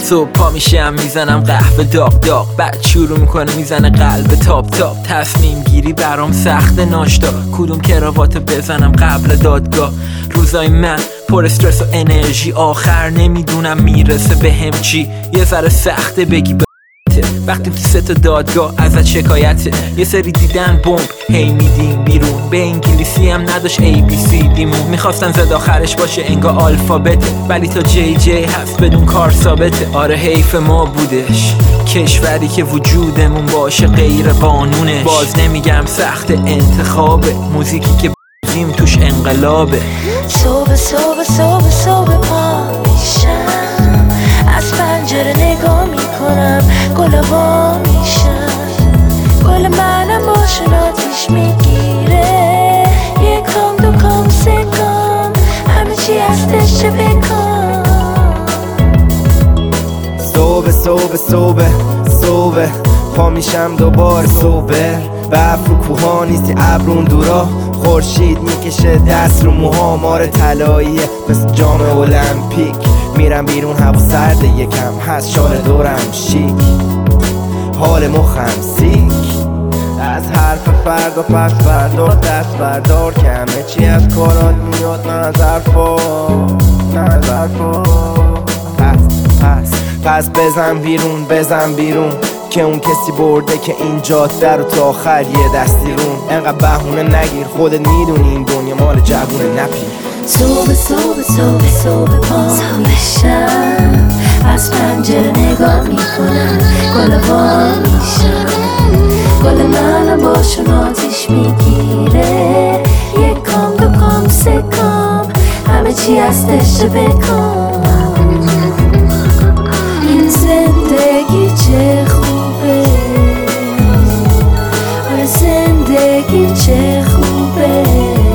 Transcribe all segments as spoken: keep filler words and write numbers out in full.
صبح پا میشم میزنم قهوه داغ داغ، بعد شروع میکنه میزنه قلب تاپ تاپ. تصمیم گیری برام سخت ناشتا، کدوم کراواتو بزنم قبل دادگاه. روزای من پر استرس و انرژی، آخر نمیدونم میرسه به هم چی. یه ذره سخته بگی ب... وقتی تو سه تا دادگاه ازت شکایته. یه سری دیدن بمب هی میدیم بیرون، به انگلیسی هم نداشت ای بی سی دیمون. میخواستن زد آخرش باشه انگار آلفابته، ولی تا جی جی هست بدون کار ثابته. آره حیف ما بودش کشوری که وجودمون باشه غیر قانونش. باز نمیگم سخت انتخابه، موزیکی که بزیم توش انقلابه. صبح صبح صبح صبح پا میشم، از پنجره نگاه میکنم، گل وا میشن، گل منم باشون آتیش میگیره. یکم دو کام سه کام همه چی هستش چه بکن. صبح صبح صبح صبح پا میشم دوباره صبح. برف رو کوها نیستی ابرون دورا، خورشید میکشه دست رو موها. مار طلاییه مثل جام المپیک، میرم بیرون هوا سرده یکم هست شال دورم شیک. حال مخم سیک از حرف فردا پس بردار دست بردار، کمه چی از کارات میاد نظر فا نظر فا. پس پس پس بزن بیرون بزن بیرون که اون کسی برده که این جاده رو تا آخر یه دستی رون. انقدر بهونه نگیر خودت میدونی این دنیا مال جوونه نپی. صبح صبح صبح صبح پا میشم، از پنجره نگاه میکنم، گل وا میشن، گل منم باشون آتیش میگیره. یک کام دو کام سه کام همه چی هستش چه بکن. این زندگی چه خوبه، آره زندگی چه خوبه،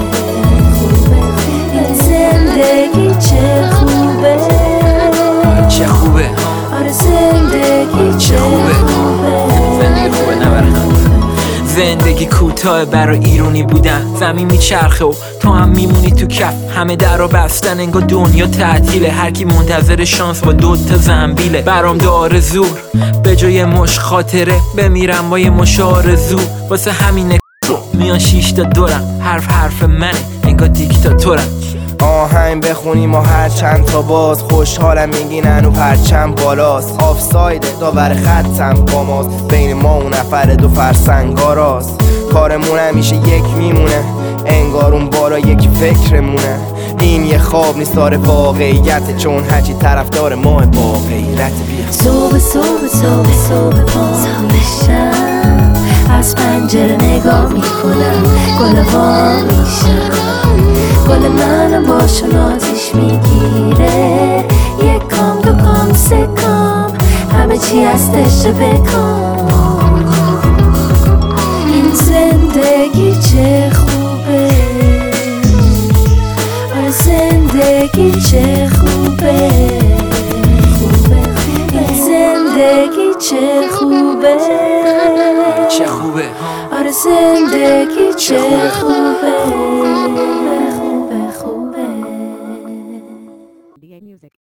زندگی چه خوبه چه خوبه، آره زندگی چه خوبه. زندگی خوبه نبرخم. زندگی کوتاه برای ایرونی بودن، زمین میچرخه و تو هم میمونی تو کف. همه در رو بستن انگار دنیا تعطیله، هر کی منتظر شانس با دوتا زنبیله. برام داره زور به جای مش خاطره، بمیرم با یه مش آرزو. واسه همینه میان شیش تا دورم، حرف حرف منه انگار دیکتاتورم. آهنگ بخونیم و هر چند تا باز، خوشحالم میگین هنو پرچم بالاست. آفساید داور خطم با ماست، بین ما اون نفر دو فرسنگاراست. کارمون همیشه یک میمونه انگار اون بالا یک فکرمونه. این یه خواب نیست داره واقعیت، چون هرچی طرفدار ماه با غیرت. بیا صبح صبح صبح صبح پا میشم، از پنجره نگاه میکنم، گل وا میشن، گل منم باشون آتیش میگیره. یک کام دو کام سه کام همه چی هستش چه بکن. این زندگی چه خوبه، آره زندگی چه خوبه، این زندگی چه خوبه، چه خوبه، آره زندگی چه خوبه.